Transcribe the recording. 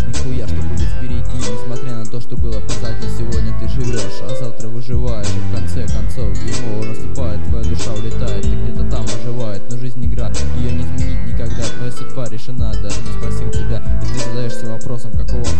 нихуя, что будет впереди. Несмотря на то, что было позади, сегодня ты живешь, а завтра выживаешь. И в конце концов дерьмо наступает, твоя душа улетает, и где-то там оживает. Но жизнь игра, ее не изменить никогда, твоя судьба решена. Даже не спросил тебя, и ты задаешься вопросом, какого